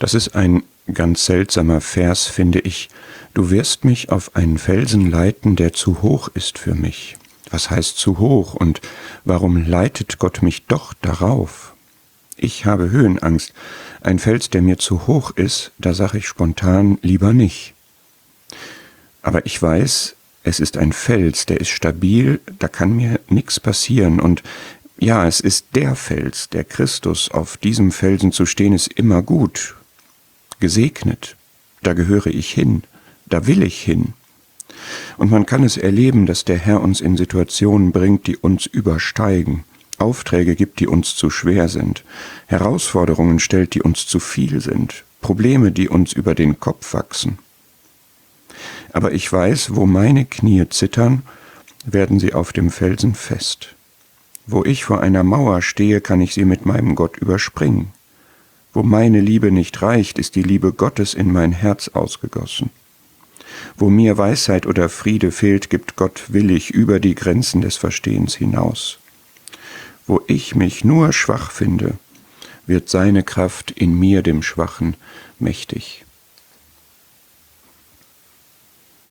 Das ist ein ganz seltsamer Vers, finde ich. Du wirst mich auf einen Felsen leiten, der zu hoch ist für mich. Was heißt zu hoch und warum leitet Gott mich doch darauf? Ich habe Höhenangst. Ein Fels, der mir zu hoch ist, da sage ich spontan lieber nicht. Aber ich weiß, es ist ein Fels, der ist stabil, da kann mir nichts passieren. Und ja, es ist der Fels, der Christus. Auf diesem Felsen zu stehen, ist immer gut. Gesegnet. Da gehöre ich hin. Da will ich hin. Und man kann es erleben, dass der Herr uns in Situationen bringt, die uns übersteigen. Aufträge gibt, die uns zu schwer sind. Herausforderungen stellt, die uns zu viel sind. Probleme, die uns über den Kopf wachsen. Aber ich weiß, wo meine Knie zittern, werden sie auf dem Felsen fest. Wo ich vor einer Mauer stehe, kann ich sie mit meinem Gott überspringen. Wo meine Liebe nicht reicht, ist die Liebe Gottes in mein Herz ausgegossen. Wo mir Weisheit oder Friede fehlt, gibt Gott willig über die Grenzen des Verstehens hinaus. Wo ich mich nur schwach finde, wird seine Kraft in mir, dem Schwachen, mächtig.